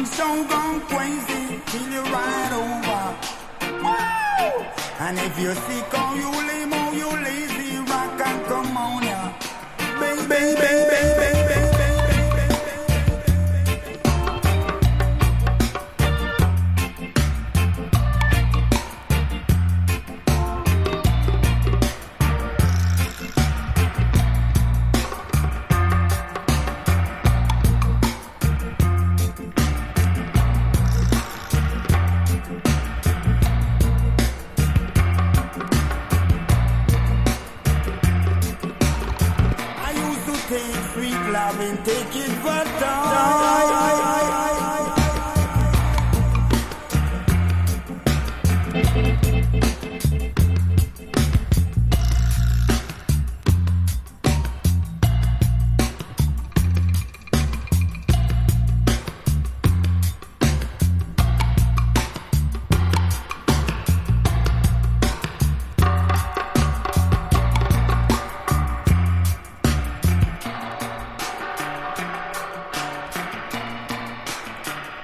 so gone crazy till you ride over. Woo! And if you're sick or you lame or you lazy, rock and come on ya. Bang, bang, bang, bang, bang, bang, bang. Take it for done.